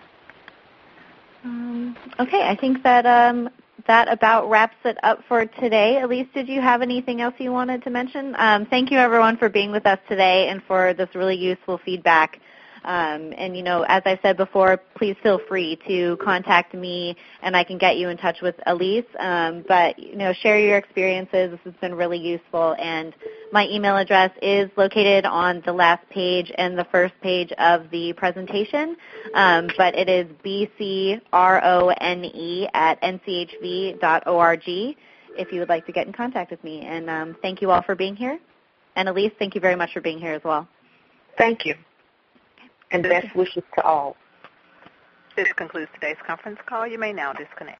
Okay, I think that that about wraps it up for today. Elise, did you have anything else you wanted to mention? Thank you, everyone, for being with us today and for this really useful feedback. And, you know, as I said before, please feel free to contact me, and I can get you in touch with Elise. But, you know, share your experiences. This has been really useful. And my email address is located on the last page and the first page of the presentation. But it is bcrone@nchv.org if you would like to get in contact with me. And thank you all for being here. And Elise, thank you very much for being here as well. Thank you. And best wishes to all. This concludes today's conference call. You may now disconnect.